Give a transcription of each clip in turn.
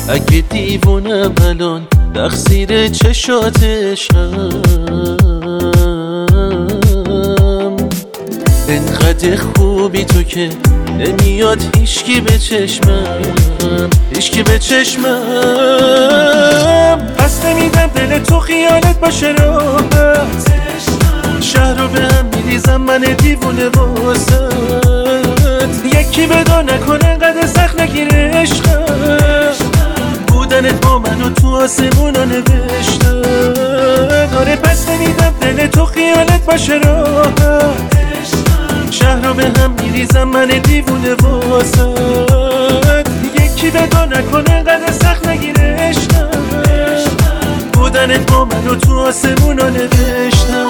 اگه دیوونم الان تقصیر چشاتشم، انقدر خوبی تو که نمیاد هیچکی به چشمم، هیچکی به چشمم. پس نمیدم دل تو خیالت باشه راحت، شهر رو به هم میریزم من دیوونه واسد. یکی بدا نکنه انقدر سخت نگیره عشقم، بودنت با منو تو آسمونا نوشتم. آره پس نمیدم دل تو خیالت باشه راحت، شهر رو به هم میریزم من دیوونه واسد. یکی بدا نکنه انقدر سخت نگیره عشقم، بودنت با منو تو آسمونا نوشتم.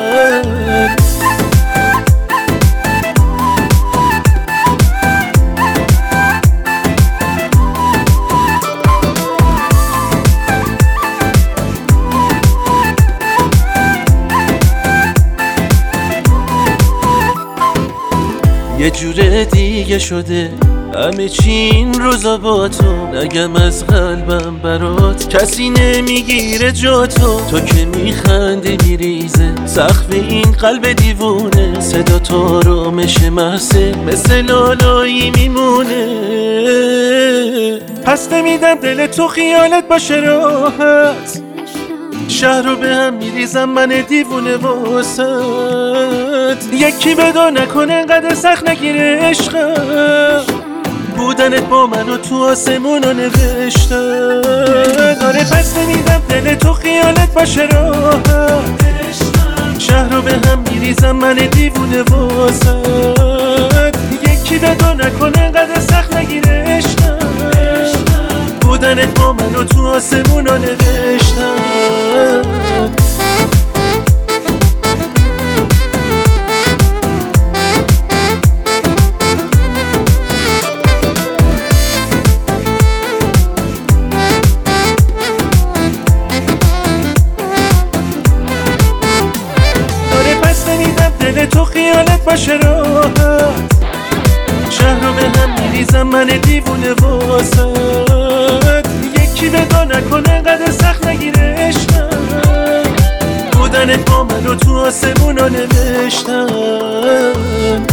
یه جور دیگه شده همه چی این روزا با تو، نگم از قلبم برات کسی نمیگیره جا تو که میخندی میریزه سقف این قلب دیوونه، صدا تو آرامش محسه مثل لالایی میمونه. پس نمیدم دل تو خیالت باشه راحت، شهر رو به هم میریزم من دیوونه واسد. یکی بدا نکنه انقدر سخت نگیره عشقم، بودنت با منو تو آسمونا نوشتم. آره پس نمیدم دل تو خیالت باشه راحت، شهر رو به هم میریزم من دیوونه واسد. یکی بدا نکنه انقدر سخت نگیره عشقم، بودنت با منو تو آسمونا نوشتم. آره پس نمیدم دل تو خیالت باشه راحت، شهر رو به هم میریزم من دیوونه واسد. یکی بدا نکنه انقدر سخت نگیره عشقم، بودنت با منو تو آسمونا نوشتم.